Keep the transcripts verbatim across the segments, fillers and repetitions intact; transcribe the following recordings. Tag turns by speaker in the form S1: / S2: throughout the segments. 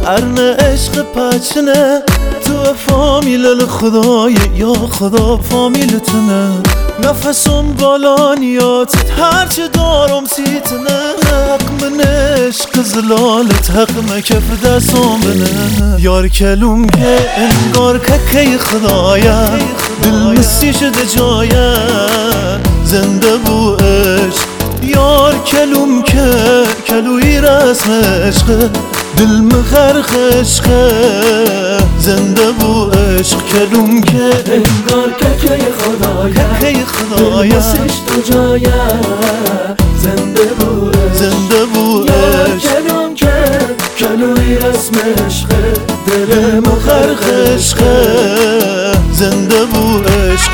S1: ارن عشق پچنه تو فامیل الخدای یا خدا فامیلتنه نفسم بالانیاتت هرچه دارم سیتنه حق من عشق زلالت حق مکف دستم بنه یار کلوم که انگار که خدایا دل مسی شده جایه زنده بو عشق یار کلوم که کلوی رسم عشقه دل مغرق عشقه زنده بو عشق کلوم که
S2: انگار که که خدایا
S1: که خدایا
S2: دل مسیش تو جایه زنده بو عشق
S1: زنده بو
S2: یار
S1: عشق
S2: کلوم که کلوی رسم عشقه دل
S1: مغرق عشقه زنده بو عشق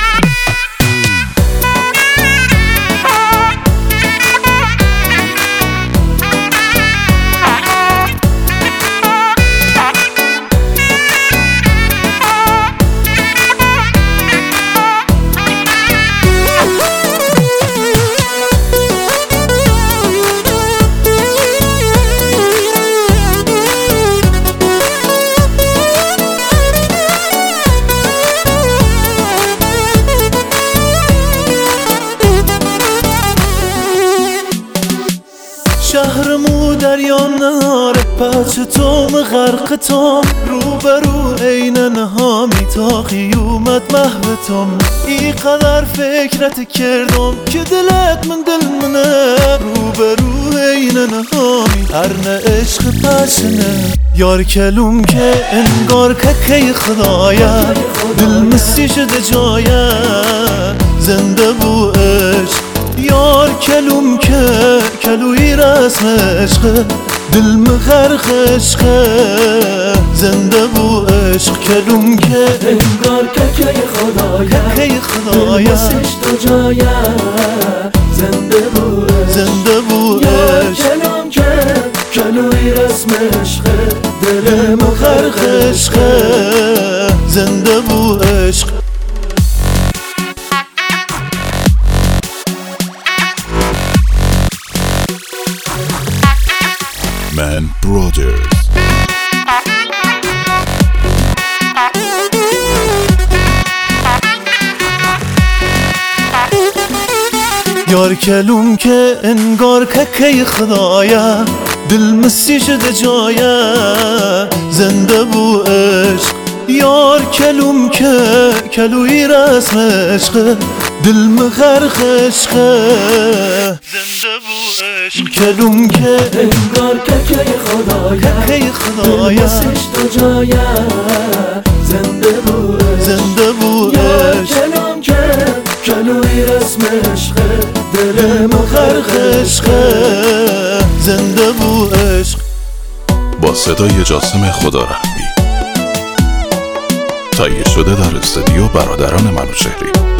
S1: شهرمو دریا ناره پچه توم غرق توم روبرو عین نهامی تا قیومت محوتم ای قدر فکرت کردم که دلت من دل منه روبرو عین نهامی ارن عشق پچنه یار کلوم که انگار که خدایا دل مسی شده جایه زنده بو عشق یار کلوم که کلوی رسم عشقه دل مغرق عشقه زنده بو عشق کلوم که
S2: انگار که که خدایا
S1: که خدایا
S2: دل مسیش تو جایه زنده بو عشق
S1: زنده بو
S2: یار
S1: عشق
S2: کلوم که کلوی رسم عشقه دل
S1: مغرق عشقه زنده بو عشق
S3: Man Brothers.
S1: یار کلوم که انگار که خدایا دل مسی شده جایه زنده بو عشق یار کلوم که کلوی رسم عشقه دل مغرق عشقه زنده بو عشق کلوم که
S2: انگار که که خدایا
S1: که خدایا
S2: دل مسیش تو جایه زنده بو عشق
S1: زنده بو
S2: یار
S1: عشق
S2: کلوم که کلوی رسم عشقه دل
S1: مغرق عشقه زنده بو عشق
S3: با صدای جاسم خدارحمی تهیه شده در استودیو برادران منوچهری.